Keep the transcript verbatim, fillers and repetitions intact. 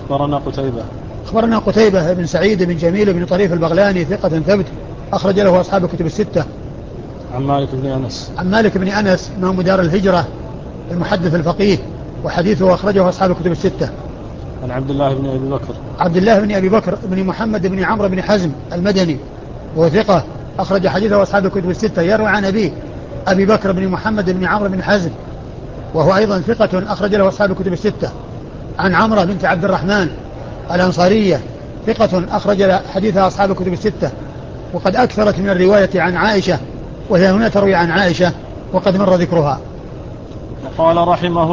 أخبرنا قتيبة أخبرنا قتيبة بن سعيد بن جميل بن طريف البغلاني ثقة ثبت أخرج له أصحاب الكتب الستة. عن مالك بن أنس عن مالك بن أنس إمام دار الهجرة المحدث الفقيه وحديثه أخرجه أصحاب الكتب الستة. عن عبد الله بن أبي بكر عبد الله بن أبي بكر بن محمد بن عمرو بن حزم المدني وثقة أخرج حديثه أصحاب الكتب الستة. يروي عن أبيه أبي بكر بن محمد بن عمرو بن حزم وهو أيضا ثقة أخرج له أصحاب الكتب الستة. عن عمرة بنت عبد الرحمن الأنصارية ثقة أخرج حديثها أصحاب الكتب الستة وقد أكثرت من الرواية عن عائشة وهي هنا تروي عن عائشة وقد مر ذكرها. قال رحمه